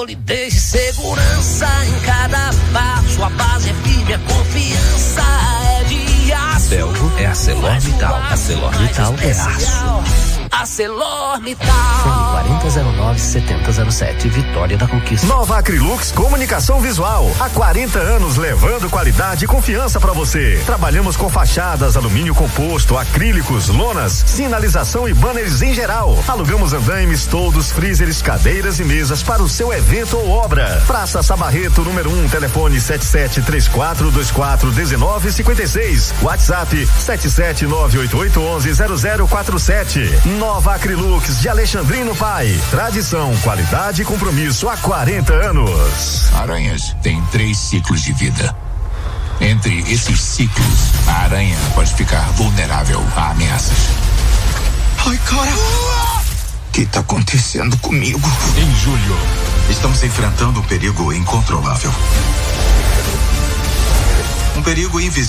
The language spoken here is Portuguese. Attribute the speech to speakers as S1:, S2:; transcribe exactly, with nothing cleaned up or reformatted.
S1: solidez e segurança em cada passo. A base é firme, a confiança é de aço.
S2: Belgo é ArcelorMittal. ArcelorMittal é aço.
S1: ArcelorMittal.
S2: Fone quarenta zero nove setenta zero sete, Vitória da Conquista.
S3: Nova Acrylux Comunicação Visual. Há quarenta anos levando qualidade e confiança para você. Trabalhamos com fachadas, alumínio composto, acrílicos, lonas, sinalização e banners em geral. Alugamos andaimes, toldos, freezers, cadeiras e mesas para o seu evento ou obra. Praça Sabarreto, número um, telefone sete sete três quatro dois quatro um nove cinco seis. WhatsApp sete sete nove oito oito um um zero zero quatro sete. Nova Acrylux de Alexandrino Pai. Tradição, qualidade e compromisso há quarenta anos.
S4: Aranhas têm três ciclos de vida. Entre esses ciclos, a aranha pode ficar vulnerável a ameaças.
S5: Ai, cara! O que tá acontecendo comigo?
S4: Em julho, estamos enfrentando um perigo incontrolável. Um perigo invisível.